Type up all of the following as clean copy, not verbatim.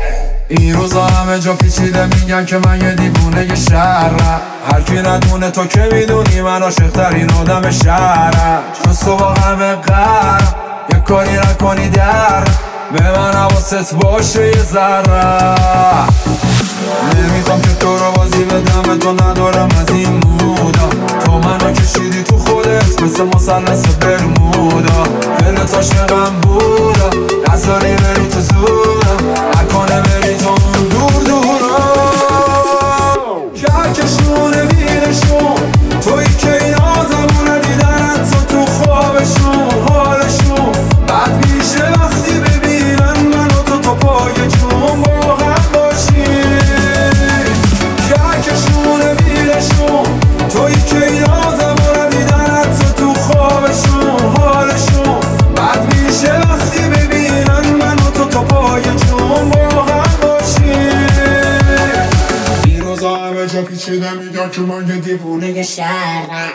این روزا همه جا پیچیده میگن که من یه دیوونه شهرم. هر کی ندونه تو که میدونی من عاشق‌ترین آدم شهرم. چون صبح همه قرم یه کاری نکنی در به من حواست باشه یه ذره. نمیخوام که تو رو بازی بدم، تو ندارم از این مودا. تو منو کشیدی تو خودت مثل مثلث برمودا. دلت عاشقم بودا، نذاری بری تو زورم، نکنه بری تو اون دور دورا. کهکشون بیرشون توی که اینا زمونه دیدن تو خوابشون حالشون بد میشه وقتی ببینن منو تو پای جون با هم باشیم. کهکشون بیرشون توی که اینا زمونه دیدن تو خوابشون حالشون بد میشه وقتی ببینن منو تو پای جون با هم باشیم. این روزا همه جا پیچیده میگن که من یه دیوونه شهرم.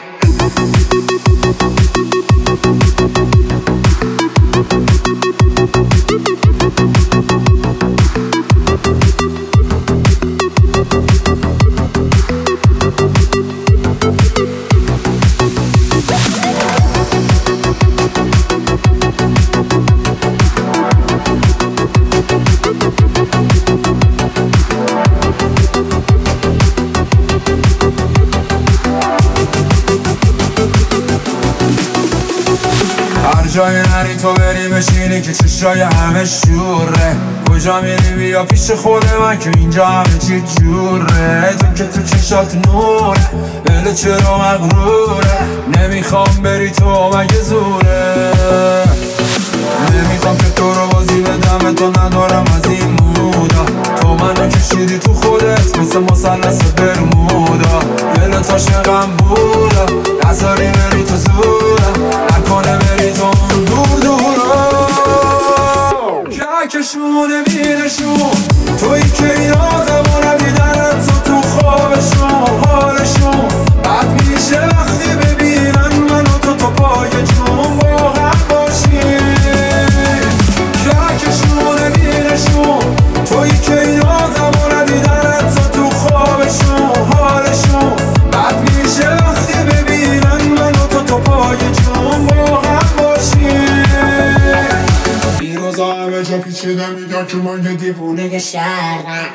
هر جای نری تو بری بشینی که چشای همه شوره. کجا میری بیا پیش خود من که اینجا همه چی جوره. تو که تو چشات نوره، دل چرا مغروره. نمیخوام بری تو مگه زوره. نمیخوام که تو رو بازی بدم، تو ندارم از این مودا. تو منو کشیدی تو خودت مثل مثلث برمودا. دلت عاشقم بودا، نذاری بری تو زورم، نکنه بری تو اون دور دورا. کهکشون بیرشون توی که اینا زمونه دیدن تو خوابشون حالشون بد میشه وقتی ببینن منو تو پای جون با هم باشیم. کهکشون بیرشون توی که اینا زمونه دیدن تو خوابشون حالشون بد میشه وقتی ببینن منو تو پای جون با هم باشیم. این روزا همه جا پیچیده میگن که من یه دیوونه شهرم.